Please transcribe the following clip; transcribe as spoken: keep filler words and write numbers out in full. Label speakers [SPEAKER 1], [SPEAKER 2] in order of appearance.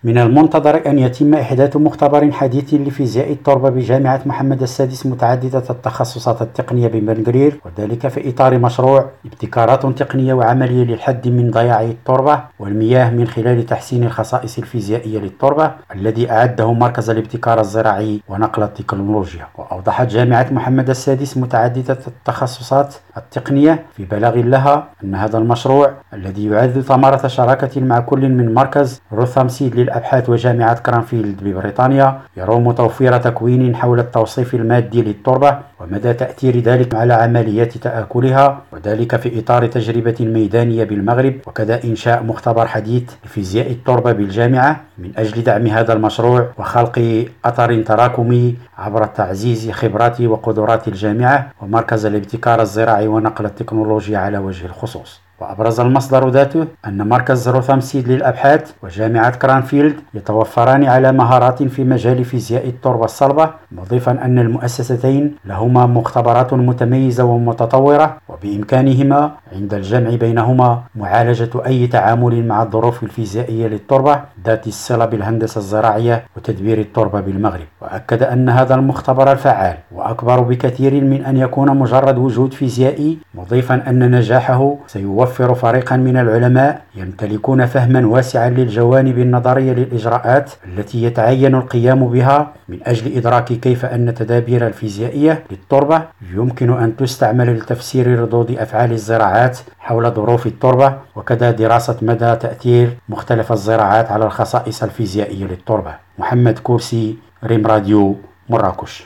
[SPEAKER 1] من المنتظر أن يتم إحداث مختبر حديث لفيزياء التربة بجامعة محمد السادس متعددة التخصصات التقنية ببنغرير، وذلك في إطار مشروع ابتكارات تقنية وعملية للحد من ضياع التربة والمياه من خلال تحسين الخصائص الفيزيائية للتربة، الذي أعده مركز الابتكار الزراعي ونقل التكنولوجيا. وأوضحت جامعة محمد السادس متعددة التخصصات التقنية في بلاغ لها أن هذا المشروع الذي يعد ثمرة شراكة مع كل من مركز روثام سيد للأبحاث وجامعة كرانفيلد ببريطانيا يروم توفير تكوين حول التوصيف المادي للتربة ومدى تأثير ذلك على عمليات تآكلها، وذلك في إطار تجربة ميدانية بالمغرب، وكذا إنشاء مختبر حديث لفيزياء التربة بالجامعة من أجل دعم هذا المشروع وخلق أثر تراكمي عبر تعزيز خبرات وقدرات الجامعة ومركز الابتكار الزراعي ونقل التكنولوجيا على وجه الخصوص. وأبرز المصدر ذاته أن مركز روثام سيد للأبحاث وجامعة كرانفيلد يتوفران على مهارات في مجال فيزياء التربة الصلبة، مضيفا أن المؤسستين لهما مختبرات متميزة ومتطورة، وبإمكانهما عند الجمع بينهما معالجة أي تعامل مع الظروف الفيزيائية للتربة ذات الصلة بالهندسة الزراعية وتدبير التربة بالمغرب. وأكد أن هذا المختبر الفعال وأكبر بكثير من أن يكون مجرد وجود فيزيائي، مضيفا أن نجاحه سيوفر يوفر فريقا من العلماء يمتلكون فهما واسعا للجوانب النظرية للإجراءات التي يتعين القيام بها من أجل إدراك كيف أن التدابير الفيزيائية للتربة يمكن أن تستعمل لتفسير ردود أفعال الزراعات حول ظروف التربة، وكذا دراسة مدى تأثير مختلف الزراعات على الخصائص الفيزيائية للتربة. محمد كورسي، ريم راديو، مراكش.